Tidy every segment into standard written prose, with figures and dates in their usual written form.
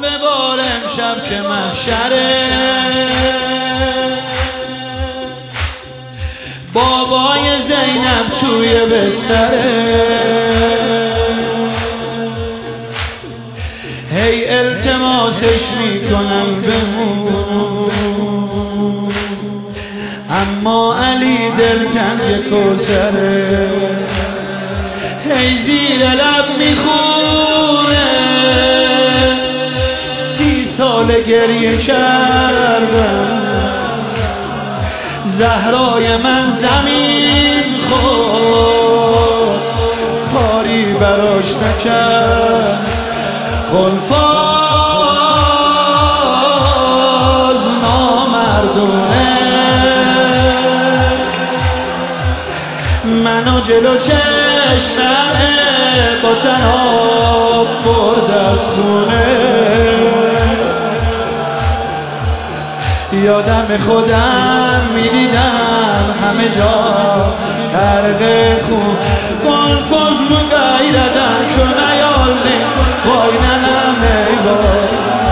ببار امشب که محشره، بابای زینب توی بستره، هی التماسش میکنم بمون، اما علی دلتنگ کوثره، هی زیر لب میخونه 30 سال گریه کردم، زهرای من زمین خورد کاری براش نکرد، قلفاز نامردونه منو جلو چشمه با تناب برد از خونه، یادم خودم میدیدم همه جا غرق خون، قلفاز مغیردن که نیالدی وای ننم ای وای،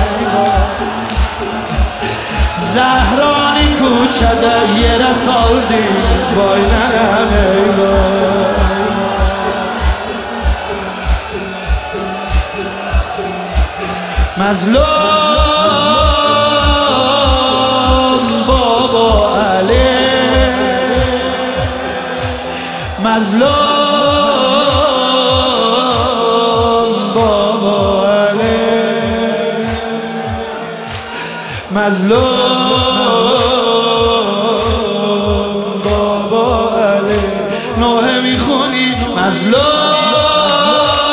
زهرانی کوچده یه رسالدی وای ننم ای وای، مظلوم بابا علی، مظلوم بابا علی، مظلوم بابا علی، نوحه میخونی مظلوم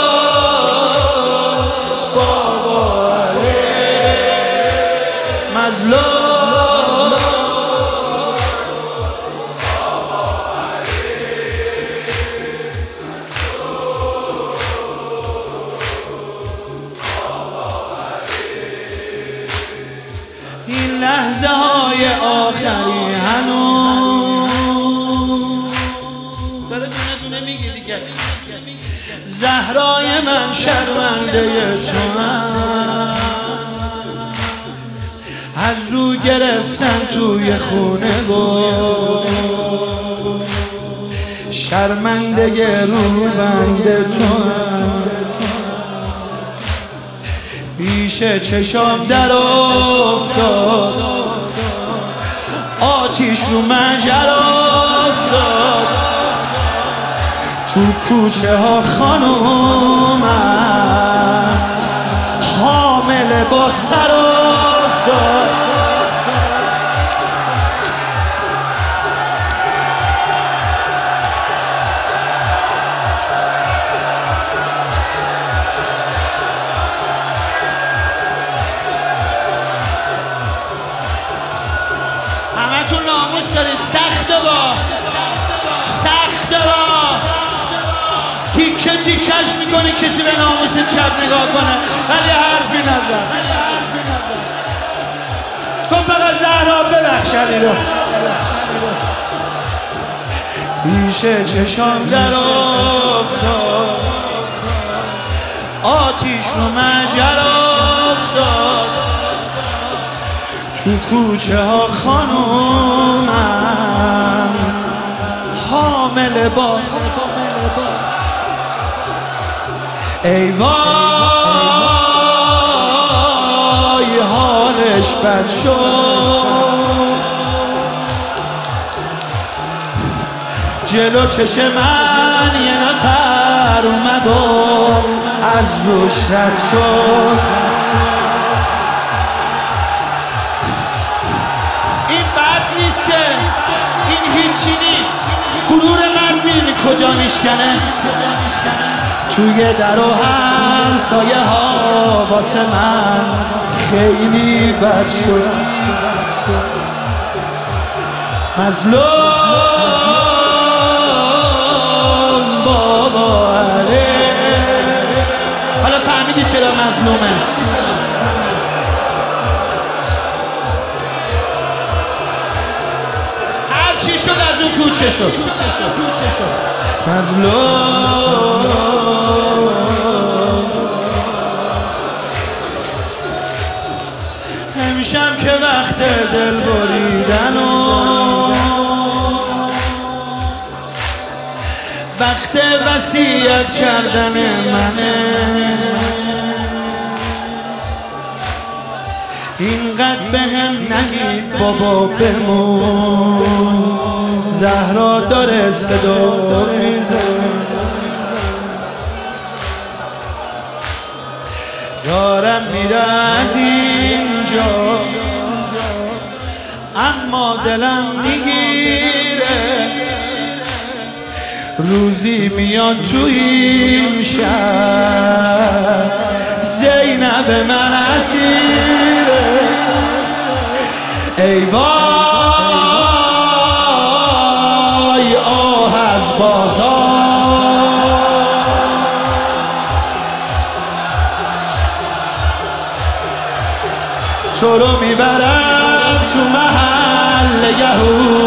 بابا علی، مظلوم این لحظه های آخری هنوز داره دونه دونه میگه دیگه، زهرای من شرمنده تو هم، از رو گرفتن توی خونه بود، شرمنده رو بنده تو هم، پیش چشام در افتاد آتیش رو مجر افتاد، تو کوچه ها خانومم حامل با سر افتاد، همتون ناموس دارید، سخته با تیکه تیکش میکنی کسی به ناموس چپ نگاه کنه ولی حرفی نزد، گفت فقط زهرا ببخش علی رو، پیش چشام در افتاد آتیش رو مجر افتاد، تو کوچه ها خانومم حامل با، ای وای حالش بد شد، جلو چشم من یه نفر اومد و از روش رد شد، این بد نیست که این هیچی نیست، غرور من می‌بینی کجا میشکنه، توی در و هم سایه ها واسه من خیلی بد شد، مظلوم بابا علی، حالا فهمیدی چرا مظلومه؟ هر چی شد از اون کوچه شد، مظلوم امشب که وقت دل بریدن و وقت وصیت کردن منه، اینقدر به هم نگید بابا بمون، زهرا داره صدا میزنه، دارم میره از اینجا اما دلم میگیره، روزی میاد تو این شهر زینب من اسیره. ای وای آه از بازار، تو رو میبرم تو محل یهود